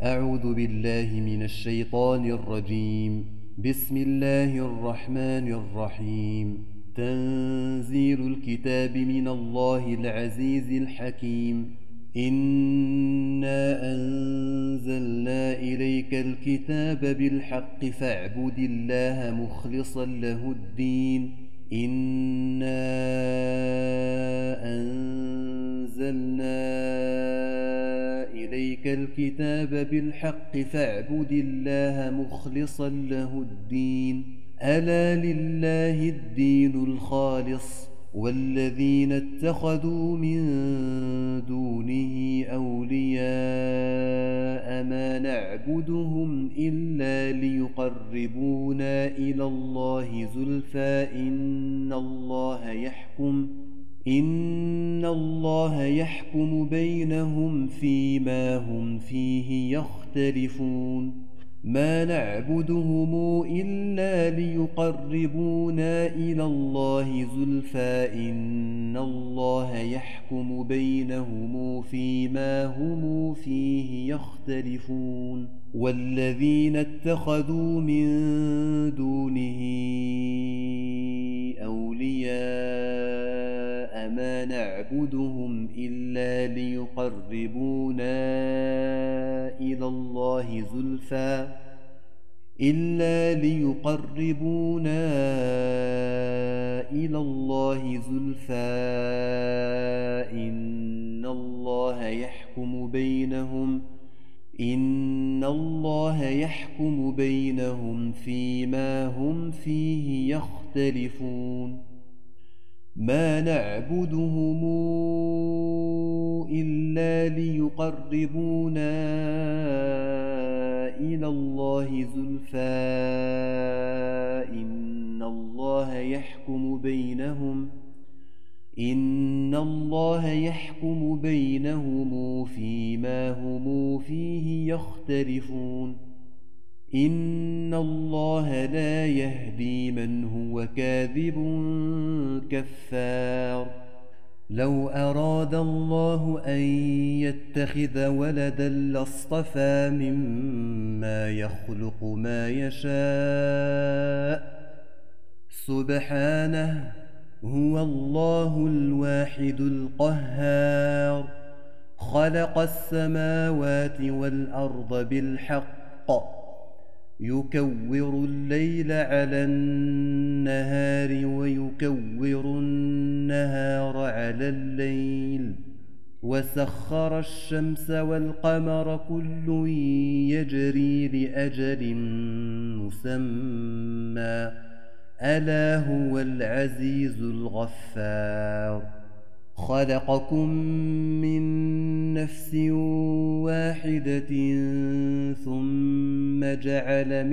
أعوذ بالله من الشيطان الرجيم. بسم الله الرحمن الرحيم. تنزيل الكتاب من الله العزيز الحكيم. إنا أنزلنا إليك الكتاب بالحق فاعبد الله مخلصا له الدين. إنا أنزلنا إليك الكتاب بالحق فاعبد الله مخلصا له الدين. ألا لله الدين الخالص والذين اتخذوا من دونه أولياء ما نعبدهم إلا ليقربونا إلى الله زلفى إن الله يحكم بينهم فيما هم فيه يختلفون. ما نعبدهم إلا ليقربونا إلى الله زلفى إن الله يحكم بينهم فيما هم فيه يختلفون. والذين اتخذوا من دونه أولياء ما نعبدهم إلا ليقربونا إلى الله زلفى إن الله يحكم بينهم فيما هم فيه يختلفون. ما نعبدهم إلا ليقربونا إلى الله زلفى إن الله يحكم بينهم فيما هم فيه يختلفون. إن الله لا يهدي من هو كاذب كفار. لو أراد الله أن يتخذ ولدا لاصطفى مما يخلق ما يشاء سبحانه هو الله الواحد القهار. خلق السماوات والأرض بالحق يكور الليل على النهار ويكور النهار على الليل وسخر الشمس والقمر كل يجري لأجل مسمى ألا هو العزيز الغفار. خلقكم من نفس واحدة ثم جعل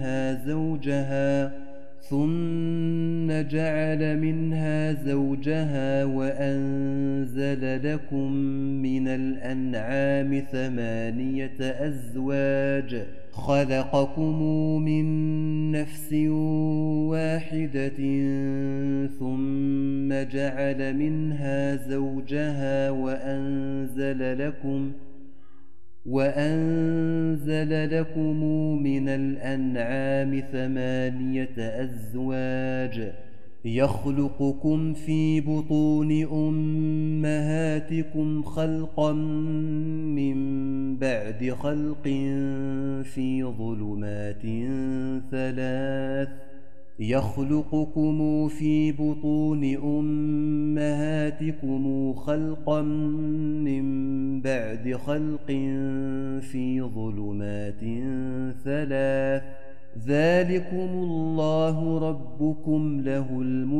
منها زوجها وأنزل لكم من الأنعام 8 أزواج. خلقكم من نفس واحدة ثم جعل منها زوجها وأنزل لكم من الأنعام 8 أزواج. يخلقكم في بطون أمهاتكم خلقا من بعد خلق في ظلمات 3. يخلقكم في بطون أمهاتكم خلقا من بعد خلق في ظلمات 3. ذلكم الله ربكم له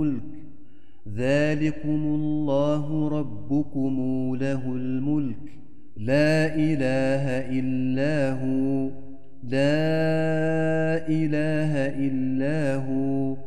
الملك لا إله إلا هو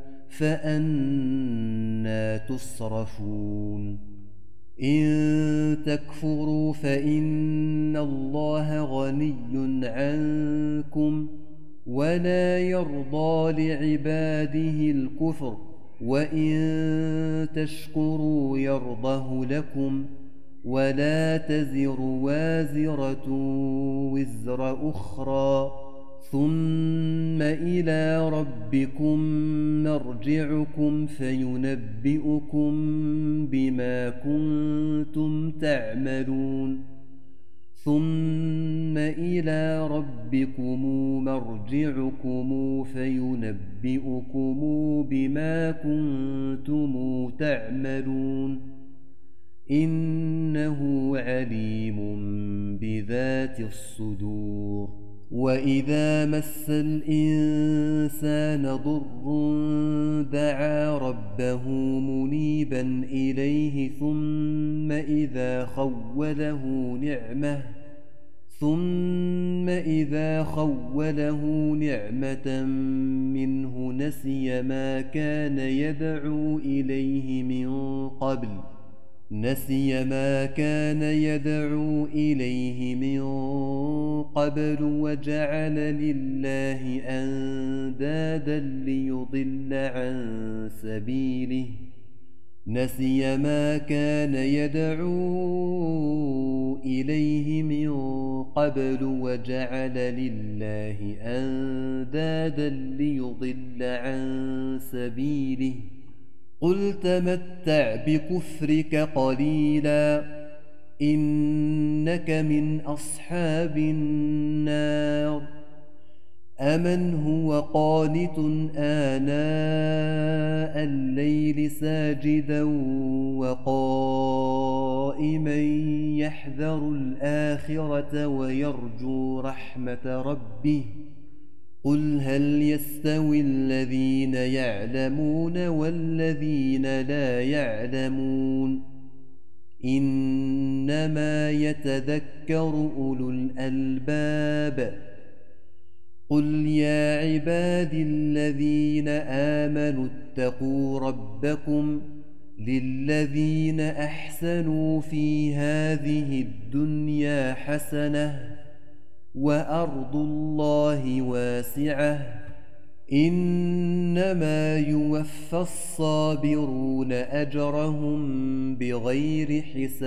فأنى تصرفون. إن تكفروا فإن الله غني عنكم ولا يرضى لعباده الكفر وإن تشكروا يرضه لكم ولا تزر وازرة وزر أخرى ثم إلى ربكم مرجعكم فينبئكم بما كنتم تعملون ثم إلى ربكم مرجعكم فينبئكم بما كنتم تعملون إنه عليم بذات الصدور وإذا مس الإنسان ضر دعا ربه منيبا إليه ثم إذا خوله نعمة منه نسي ما كان يدعو إليه من قبل وجعل لله أندادا ليضل عن سبيله قل تمتع بكفرك قليلا إنك من أصحاب النار أمن هو قانت آناء الليل ساجدا وقائما يحذر الآخرة ويرجو رحمة ربه قل هل يستوي الذين يعلمون والذين لا يعلمون إنما يتذكر أولو الألباب قل يا عبادي الذين آمنوا اتقوا ربكم للذين أحسنوا في هذه الدنيا حسنة وأرض الله واسعة إنما يوفى الصابرون أجرهم بغير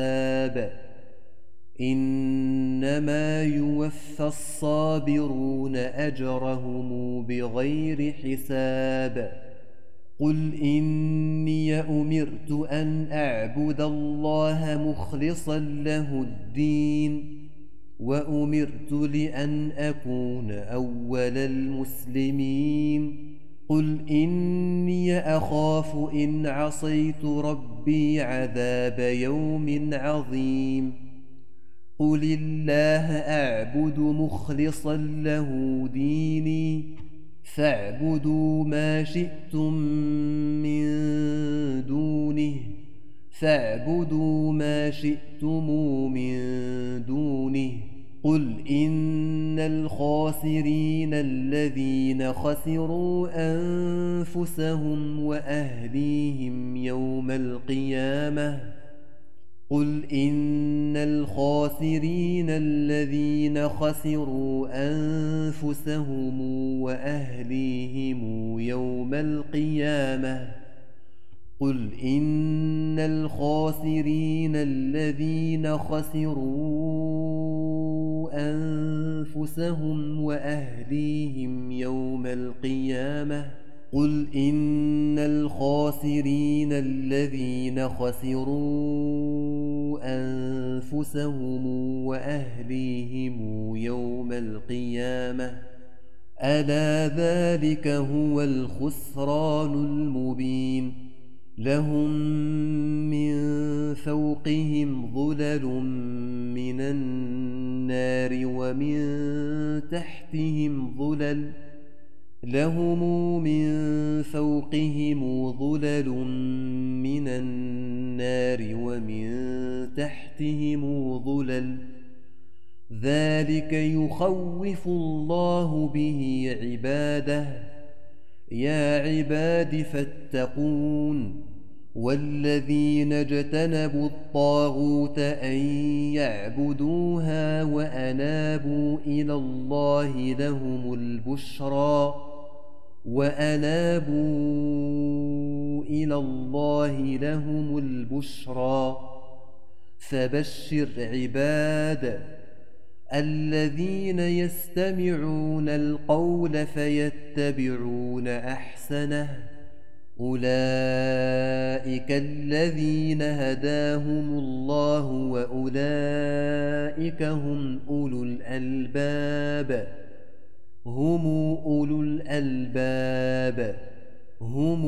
حساب قل إني أمرت أن أعبد الله مخلصا له الدين وأمرت لأن أكون أول المسلمين قل إني أخاف إن عصيت ربي عذاب يوم عظيم قل الله أعبد مخلصا له ديني فاعبدوا ما شئتم من دونه قل إن الخاسرين الذين خسروا أنفسهم وأهليهم يوم القيامة ألا ذلك هو الخسران المبين لهم من فوقهم ظلل من النار ومن تحتهم ظلل ذلك يخوف الله به عباده يا عباد فاتقون والذين اجتنبوا الطاغوت أن يعبدوها وأنابوا إلى الله لهم البشرى فبشر عباد الذين يستمعون القول فيتبعون أحسنه أولئك الذين هداهم الله وأولئك هم أولو الألباب هم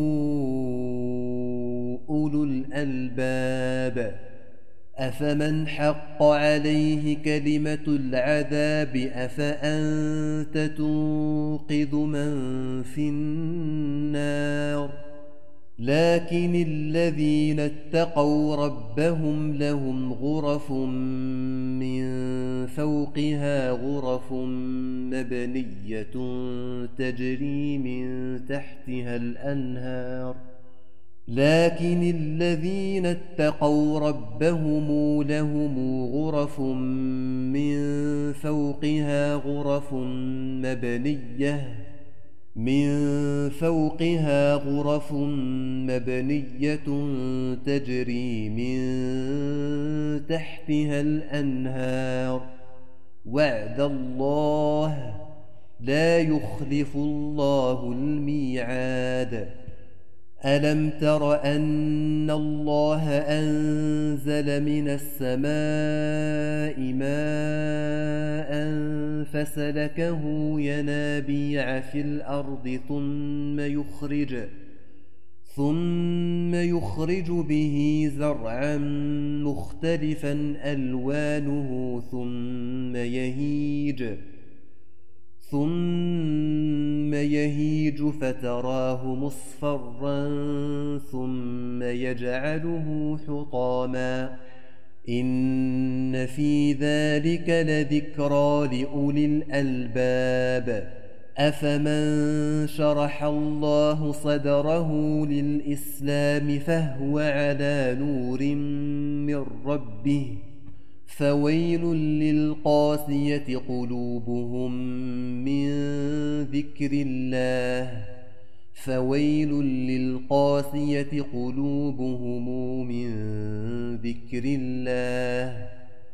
أولو الألباب أفمن حق عليه كلمة العذاب أفأنت تنقذ من في النار لكن الذين اتقوا ربهم لهم غرف من فوقها غرف مبنية تجري من تحتها الأنهار لكن الذين اتقوا ربهم لهم غرف من فوقها غرف مبنية تجري من تحتها الأنهار وعد الله لا يخلف الله الميعاد ألم تر أن الله أنزل من السماء ماء فسلكه ينابيع في الأرض ثم يخرج به زرعا مختلفا ألوانه ثم يهيج فتراه مصفرا ثم يجعله حطاما إن في ذلك لذكرى لأولي الألباب أفمن شرح الله صدره للإسلام فهو على نور من ربه فويل للقاسية قلوبهم من ذكر الله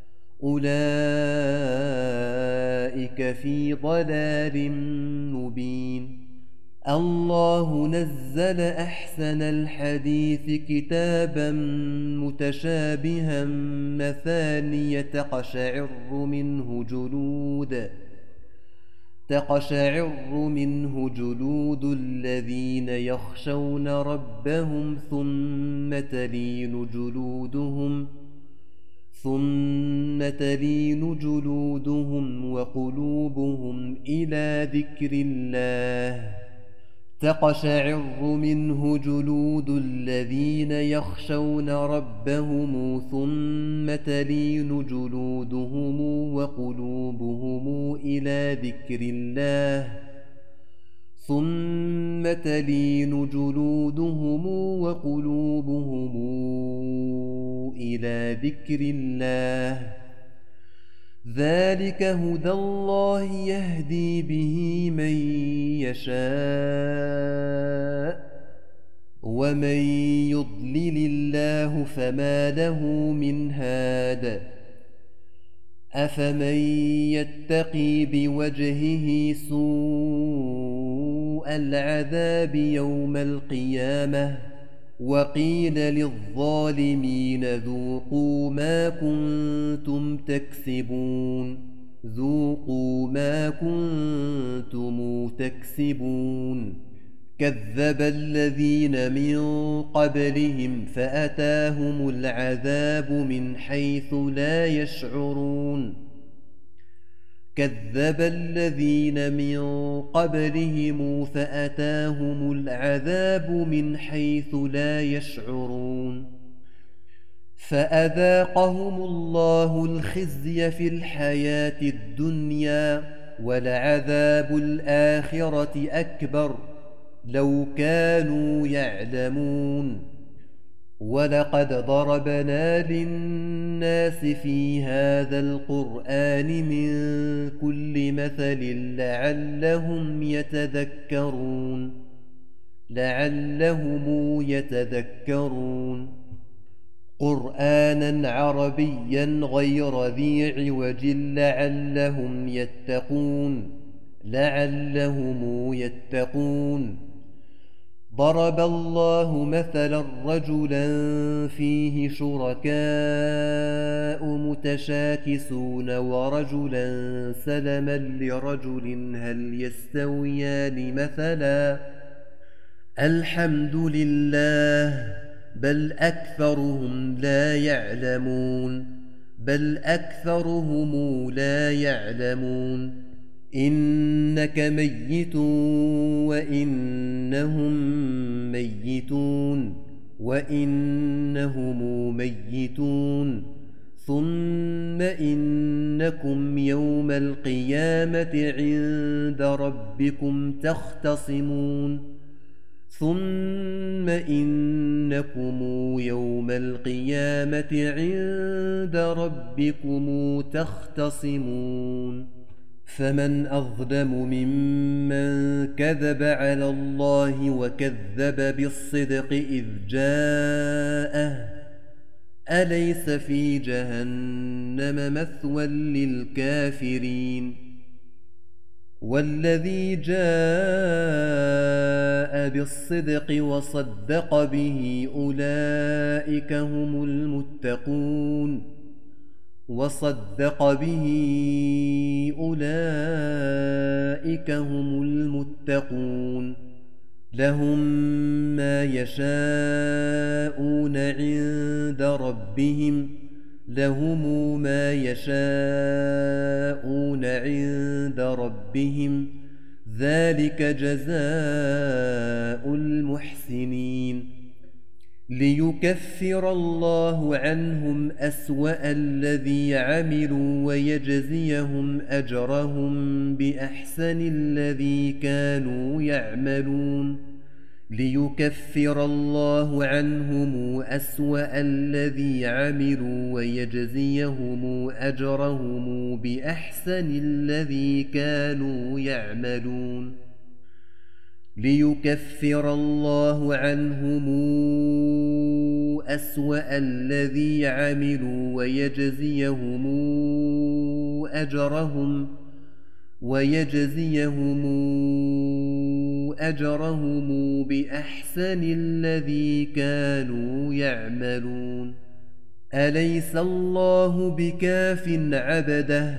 أولئك في ضلال مبين الله نزل أحسن الحديث كتابا متشابها مثانية تقشعر منه جلود الذين يخشون ربهم ثم تلين جلودهم وقلوبهم إلى ذكر الله تقشعر منه جلود الذين يخشون ربهم ثم تلين جلودهم وقلوبهم إلى ذكر الله ذلك هدى الله يهدي به من يشاء ومن يضلل الله فما له من هاد أفمن يتقي بوجهه سوء العذاب يوم القيامة وقيل للظالمين ذوقوا ما كنتم تكسبون كذب الذين من قبلهم فأتاهم العذاب من حيث لا يشعرون فأذاقهم الله الخزي في الحياة الدنيا ولعذاب الآخرة أكبر لو كانوا يعلمون ولقد ضربنا للناس في هذا القرآن من كل مثل لعلهم يتذكرون قرآنا عربيا غير ذي عوج لعلهم يتقون ضرب الله مثلا رجلا فيه شركاء متشاكسون ورجلا سلما لرجل هل يستويان مثلا الحمد لله بل أكثرهم لا يعلمون إنك ميت وإنهم ميتون ثم إنكم يوم القيامة عند ربكم تختصمون فمن أظلم ممن كذب على الله وكذب بالصدق إذ جاءه أليس في جهنم مثوى للكافرين والذي جاء بالصدق وصدق به أولئك هم المتقون لهم ما يشاءون عند ربهم ذلك جزاء المحسنين ليكفر الله عنهم أسوأ الذي عملوا ويجزيهم أجرهم بأحسن الذي كانوا يعملون ليكفر الله عنهم أسوأ الذي عملوا ويجزيهم أجرهم بأحسن الذي كانوا يعملون أليس الله بكاف عبده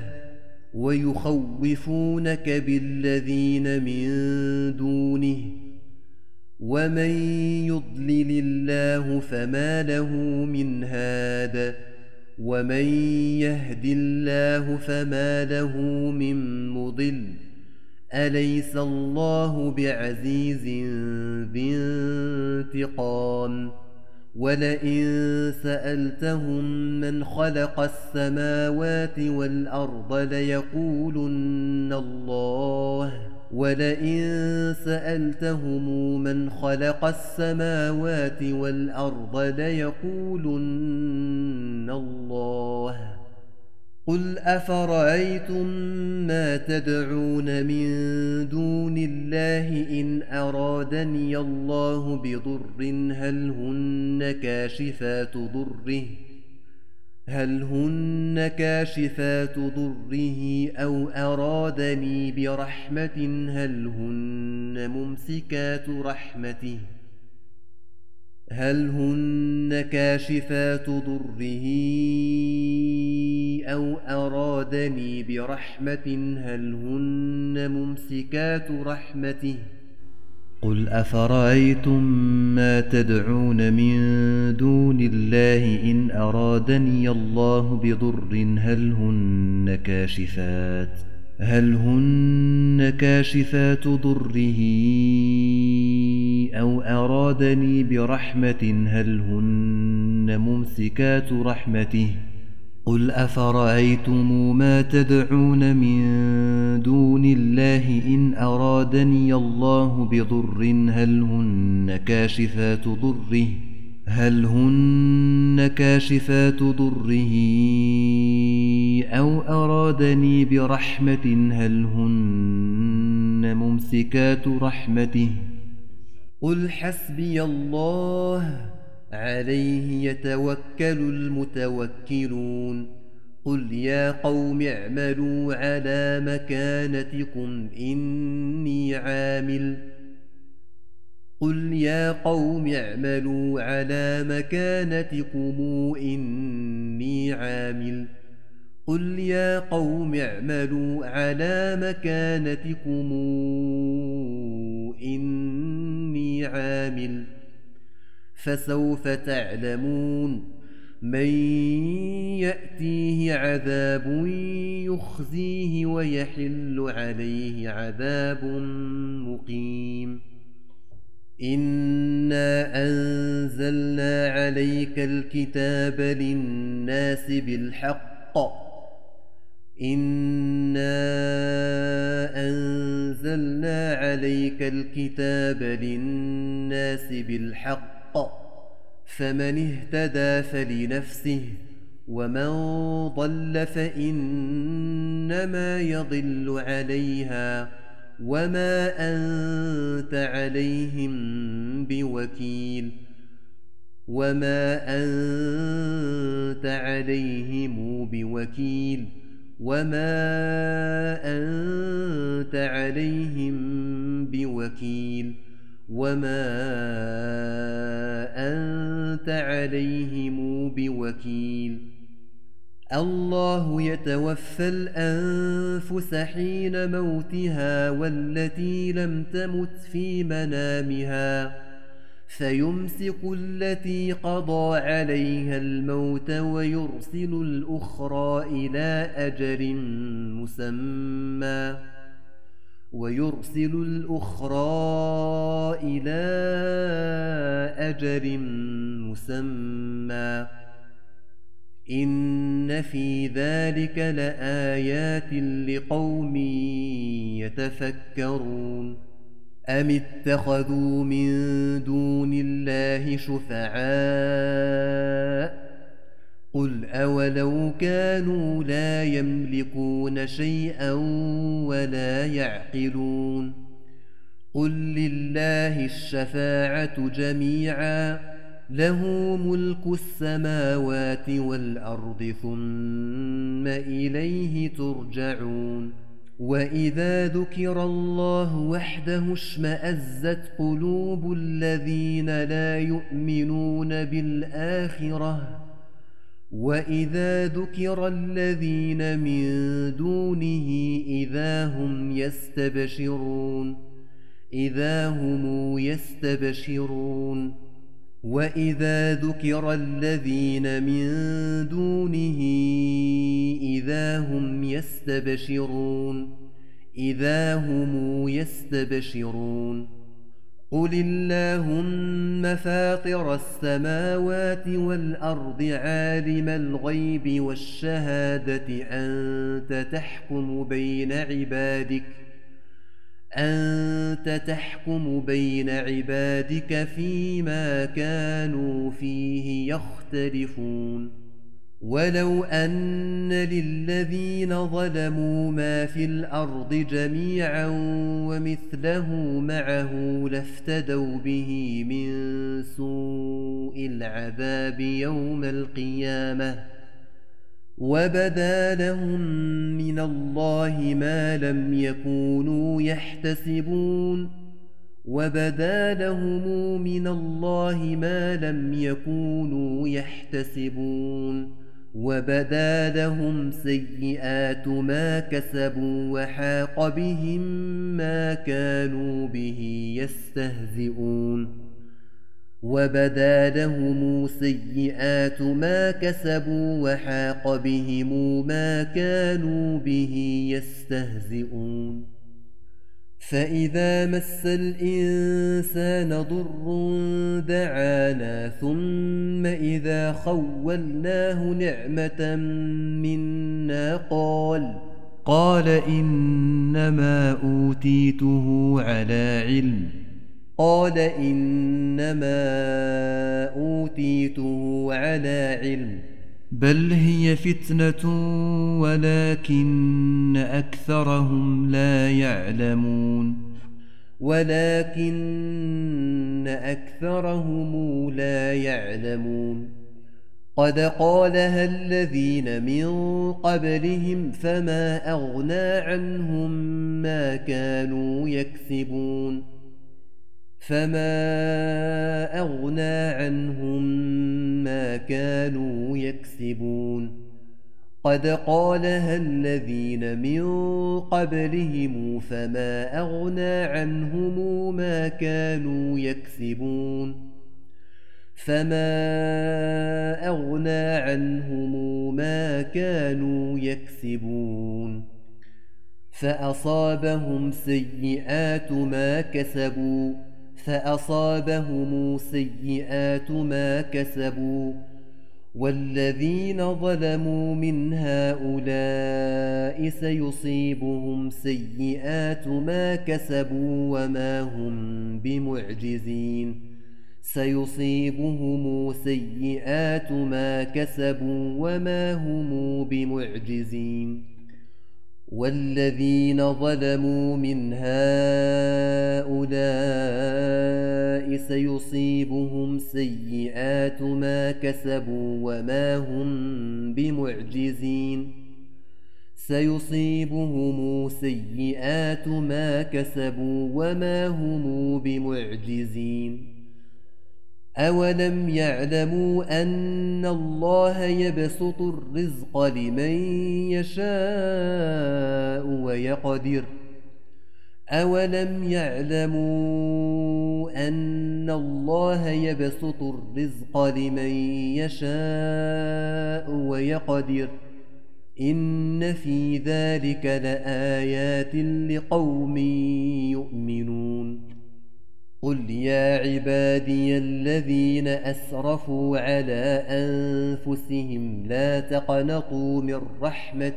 ويخوفونك بالذين من دونه ومن يضلل الله فما له من هاد ومن يهد الله فما له من مضل أليس الله بعزيز ذي انتقام ولئن سألتهم من خلق السماوات والأرض ليقولن الله قل أفرأيتم ما تدعون من دون الله إن أرادني الله بضر هل هن كاشفات ضره أو أرادني برحمة هل هن ممسكات رحمته قل أفرأيتم ما تدعون من دون الله إن أرادني الله بضر هل هن كاشفات ضره أو أرادني برحمة هل هن ممسكات رحمته قل أفرأيتم ما تدعون من دون الله إن أرادني الله بضر هل هن كاشفات ضره أو أرادني برحمة هل هن ممسكات رحمته قل حسبي الله عليه يتوكل المتوكلون قل يا قوم اعملوا على مكانتكم إني عامل قل يا قوم اعملوا على مكانتكم إني عامل قل يا قوم اعملوا على مكانتكم إني عامل فسوف تعلمون من يأتيه عذاب يخزيه ويحل عليه عذاب مقيم إنا أنزلنا عليك الكتاب للناس بالحق إنا أنزلنا عليك الكتاب للناس بالحق فمن اهتدى فلنفسه ومن ضل فإنما يضل عليها وما أنت عليهم بوكيل وما أنت عليهم بوكيل وما أنت عليهم بوكيل وما أنت عليهم بوكيل الله يتوفى الأنفس حين موتها والتي لم تمت في منامها فيمسك التي قضى عليها الموت ويرسل الأخرى إلى أجل مسمى إن في ذلك لآيات لقوم يتفكرون أم اتخذوا من دون الله شفعاء قل أولو كانوا لا يملكون شيئا ولا يعقلون قل لله الشفاعة جميعا له ملك السماوات والأرض ثم إليه ترجعون وإذا ذكر الله وحده اشمأزت قلوب الذين لا يؤمنون بالآخرة وإذا ذكر الذين من دونه إذا هم يستبشرون وإذا ذكر الذين من دونه إذا هم يستبشرون قل اللهم فاطر السماوات والأرض عالم الغيب والشهادة أنت تحكم بين عبادك فيما كانوا فيه يختلفون ولو أن للذين ظلموا ما في الأرض جميعا ومثله معه لافتدوا به من سوء العذاب يوم القيامة وبدا لهم من الله ما لم يكونوا يحتسبون وبدا لهم سيئات ما كسبوا وحاق بهم ما كانوا به يستهزئون فإذا مس الإنسان ضر دعانا ثم إذا خولناه نعمة منا قال إنما أوتيته على علم بل هي فتنة ولكن أكثرهم لا يعلمون ولكن أكثرهم لا يعلمون قد قالها الذين من قبلهم فما أغنى عنهم ما كانوا يكسبون قد قالها الذين من قبلهم فما أغنى عنهم ما كانوا يكسبون فأصابهم سيئات ما كسبوا والذين ظلموا من هؤلاء سيصيبهم سيئات ما كسبوا وما هم بمعجزين والذين ظلموا من هؤلاء سيصيبهم سيئات ما كسبوا وما هم بمعجزين أولم يعلموا أن الله يبسط الرزق لمن يشاء ويقدر إن في ذلك لآيات لقوم يؤمنون قل يا عبادي الذين أسرفوا على أنفسهم لا تقنطوا من رحمة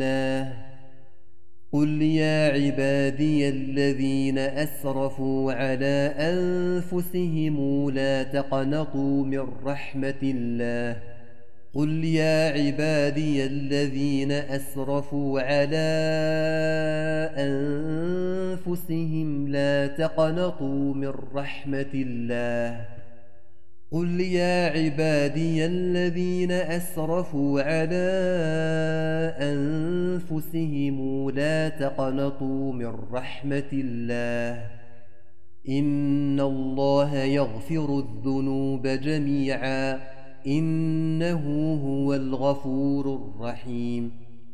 الله إن الله يغفر الذنوب جميعا إنه هو الغفور الرحيم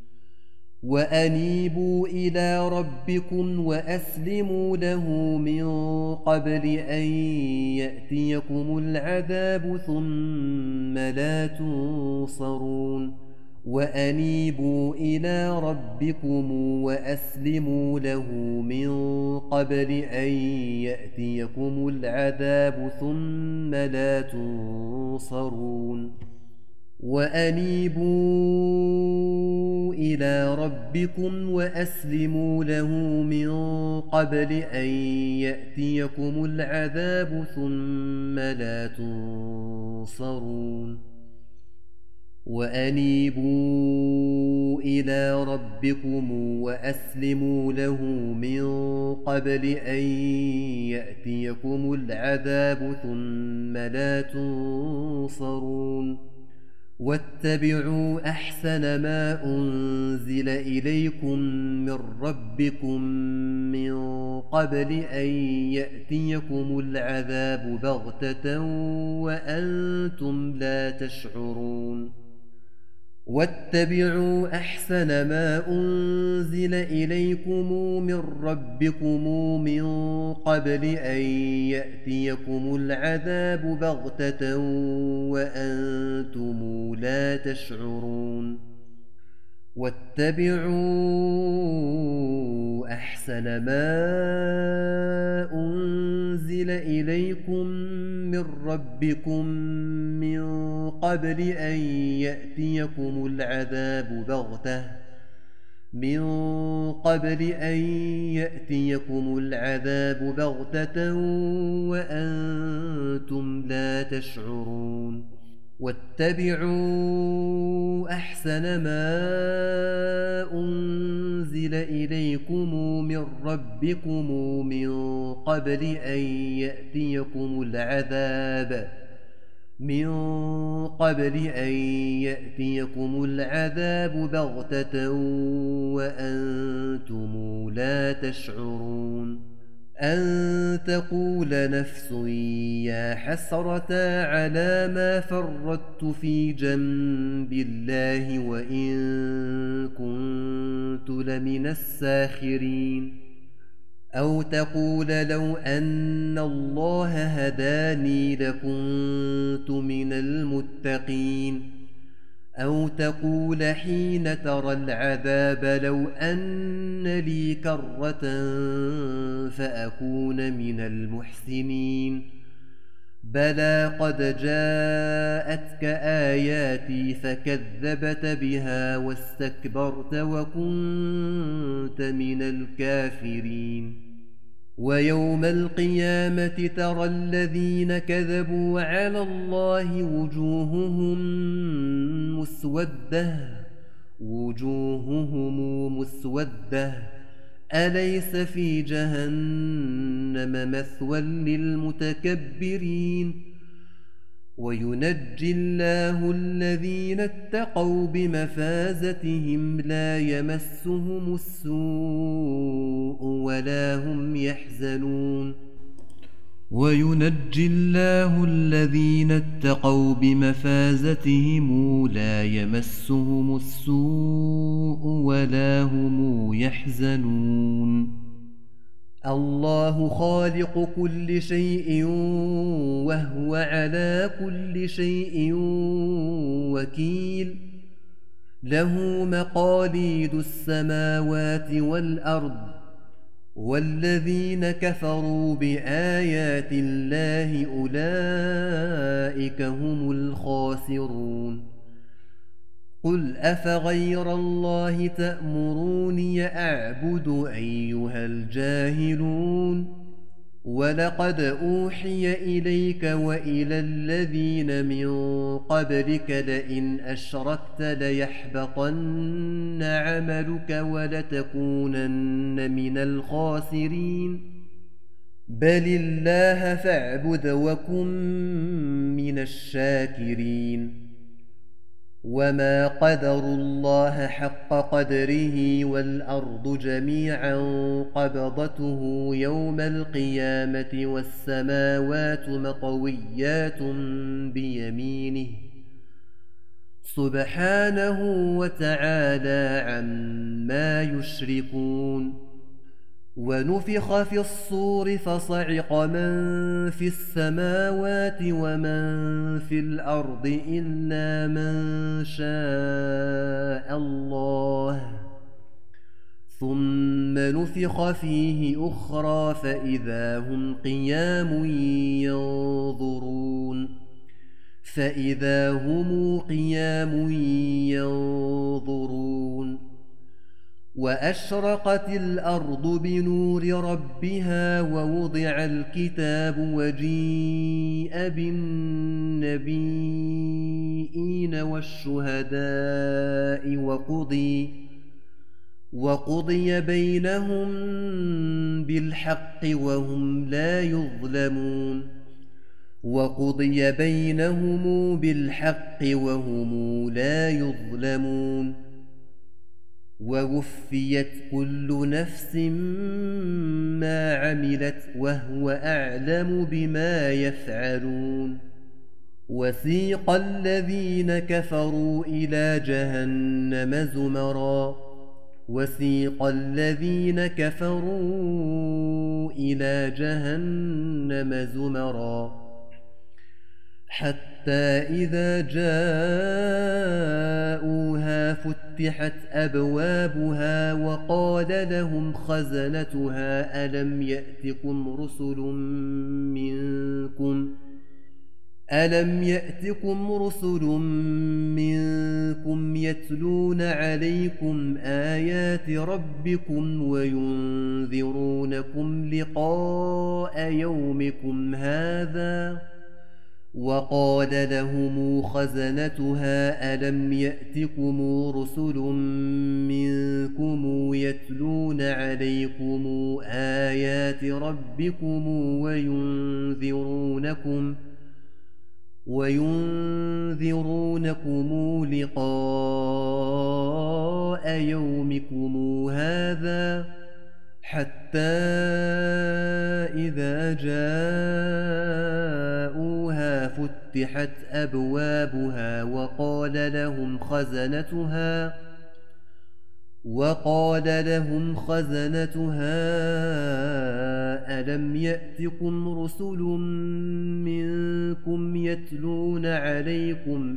وأنيبوا إلى ربكم وأسلموا له من قبل أن يأتيكم العذاب ثم لا تنصرون وأنيبوا إلى ربكم وأسلموا له من قبل أن يأتيكم العذاب ثم لا تنصرون وأنيبوا إلى ربكم وأسلموا له من قبل أن يأتيكم العذاب ثم لا تنصرون وأنيبوا إلى ربكم وأسلموا له من قبل أن يأتيكم العذاب ثم لا تنصرون واتبعوا أحسن ما أنزل إليكم من ربكم من قبل أن يأتيكم العذاب بغتة وأنتم لا تشعرون واتبعوا أحسن ما أنزل إليكم من ربكم من قبل أن يأتيكم العذاب بغتة وأنتم لا تشعرون واتبعوا أحسن ما أنزل إليكم من ربكم من قبل أن يأتيكم العذاب بغتة وأنتم لا تشعرون واتبعوا أحسن ما أنزل إليكم من ربكم من قبل أن يأتيكم العذاب بغتة وأنتم لا تشعرون أن تقول نفس يا حسرة على ما فرطت في جنب الله وإن كنت لمن الساخرين أو تقول لو أن الله هداني لكنت من المتقين أو تقول حين ترى العذاب لو أن لي كرة فأكون من المحسنين بلى قد جاءتك آياتي فكذبت بها واستكبرت وكنت من الكافرين ويوم القيامة ترى الذين كذبوا على الله وجوههم مسودة أليس في جهنم مثوى للمتكبرين وينجي الله الذين اتقوا بمفازتهم لا يمسهم السوء ولا هم يحزنون وينجي الله الذين اتقوا بمفازتهم لا يمسهم السوء ولا هم يحزنون الله خالق كل شيء وهو على كل شيء وكيل له مقاليد السماوات والأرض والذين كفروا بآيات الله أولئك هم الخاسرون قل أفغير الله تأمروني أعبد أيها الجاهلون ولقد أوحي إليك وإلى الذين من قبلك لئن أشركت ليحبطن عملك ولتكونن من الخاسرين بل الله فاعبد وكن من الشاكرين وما قدروا الله حق قدره والأرض جميعا قبضته يوم القيامة والسماوات مطويات بيمينه سبحانه وتعالى عما يشركون ونفخ في الصور فصعق من في السماوات ومن في الأرض إلا من شاء الله ثم نفخ فيه أخرى فإذا هم قيام ينظرون وأشرقت الأرض بنور ربها ووضع الكتاب وجيء بالنبيين والشهداء وقضي بينهم بالحق وهم لا يظلمون ووفيت كل نفس ما عملت وهو أعلم بما يفعلون وسيق الذين كفروا إلى جهنم زمرا حتى إذا جاءوها فتحت أبوابها وقال لهم خزنتها ألم يأتكم رسل منكم يتلون عليكم آيات ربكم وينذرونكم لقاء يومكم هذا وقال لهم خزنتها ألم يأتكم رسل منكم يتلون عليكم آيات ربكم وينذرونكم لقاء يومكم هذا حتى إذا جاءوها فتحت أبوابها وقال لهم خزنتها ألم يأتكم رسل منكم يتلون عليكم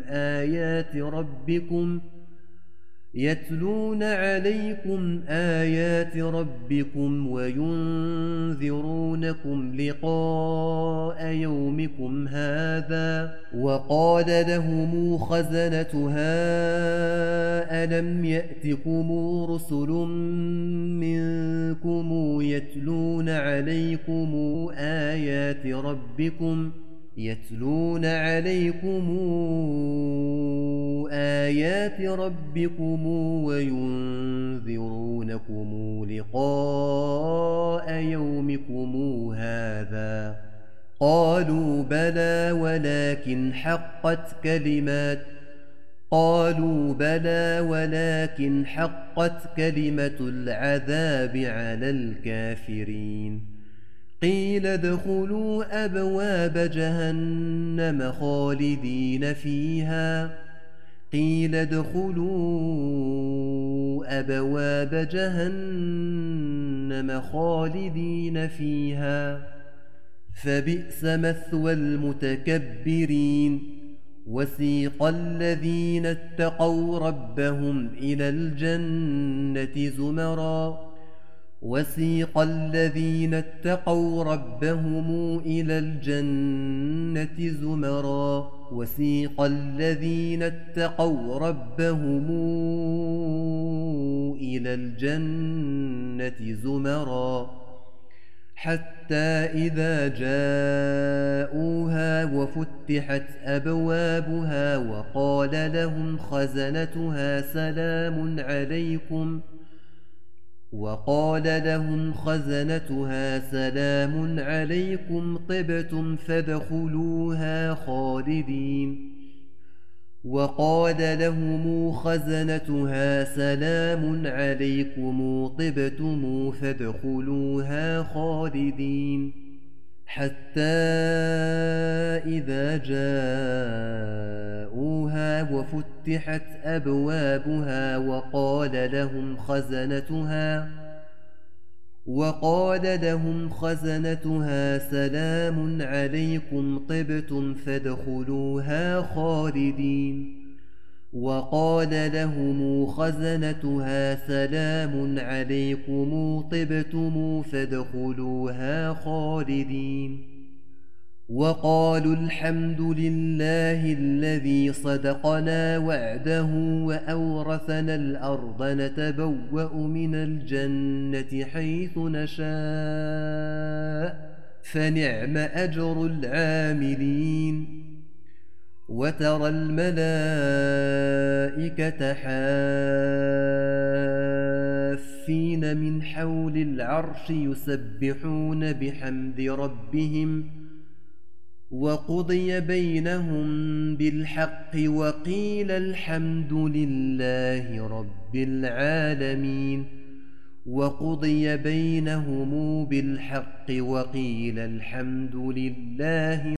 آيات ربكم وينذرونكم لقاء يومكم هذا وقال لهم خزنتها ألم يأتكم رسل منكم يتلون عليكم آيات ربكم وينذرونكم لقاء يومكم هذا قالوا بلى ولكن حقت كلمة العذاب على الكافرين قيل ادخلوا أبواب جهنم خالدين فيها فبئس مثوى المتكبرين وسيق الذين اتقوا ربهم إلى الجنة زمرا حتى إذا جاءوها وفتحت أبوابها وقال لهم خزنتها سلام عليكم طبتم فادخلوها خالدين حتى إذا جاءوها وفتحت أبوابها وقال لهم خزنتها سلام عليكم طبتم فادخلوها خالدين وقالوا الحمد لله الذي صدقنا وعده وأورثنا الأرض نتبوأ من الجنة حيث نشاء فنعم أجر العاملين وترى الملائكة حافين من حول العرش يسبحون بحمد ربهم وقضي بينهم بالحق وقيل الحمد لله رب العالمين